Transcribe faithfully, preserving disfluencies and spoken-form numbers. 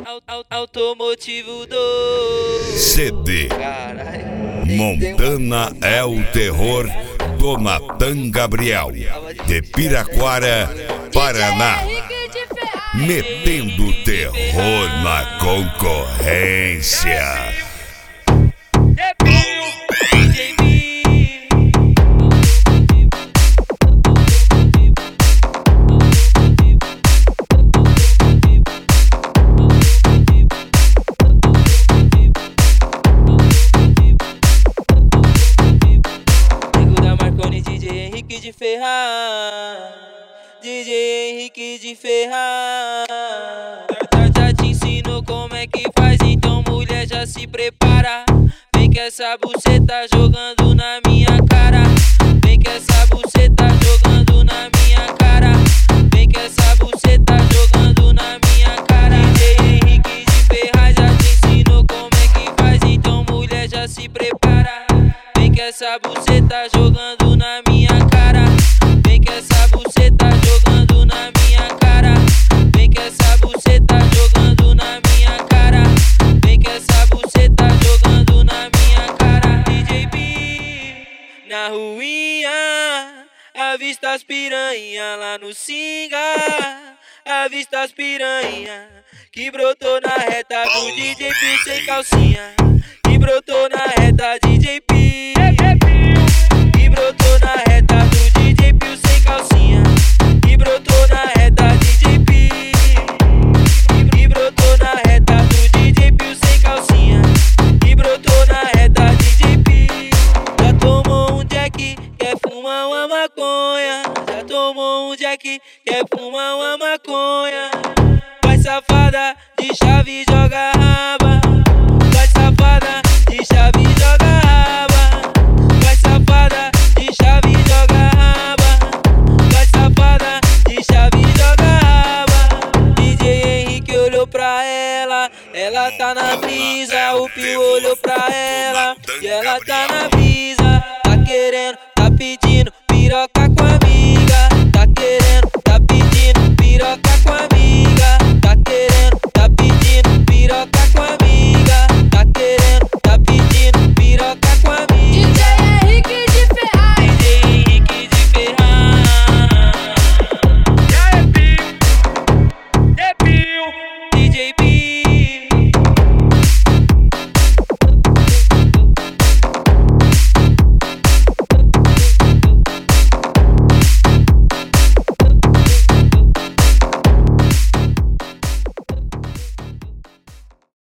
Automotivo do C D. Caralho. Montana é o terror do Natan Gabriel, de Piraquara, Paraná, metendo terror na concorrência. D J Henrique de Ferraz, D J Henrique de Ferraz. Já, já te ensino como é que faz, então mulher já se prepara. Vem que essa buceta jogando na minha cara. Vem que essa buceta jogando na minha cara. Vem que essa buceta jogando na minha cara. D J Henrique de Ferraz já te ensino como é que faz, então mulher já se prepara. Vem que essa buceta jogando na minha cara. Vem que essa buceta jogando na minha cara. Vem que essa buceta jogando na minha cara. Vem que essa buceta jogando na minha cara. D J B na ruinha, avista as piranha lá no Singa. Avista as piranha que brotou na reta do D J P sem calcinha. Que brotou na reta D J P. Que brotou na reta do D J P sem calcinha. Que brotou na reta D J P. Que brotou na reta do D J P sem calcinha. Que brotou na reta D J P. Já tomou um jack, quer fumar uma maconha. Já tomou um jack, quer fumar uma maconha. Vai safada, de chave joga raba. Vai safada, de chave joga raba. Vai safada, de chave joga raba. Vai safada, de chave joga raba. D J Henrique olhou pra ela, ela tá na brisa. O Pio olhou pra ela e ela tá na brisa. Tá querendo, tá pedindo piroca com a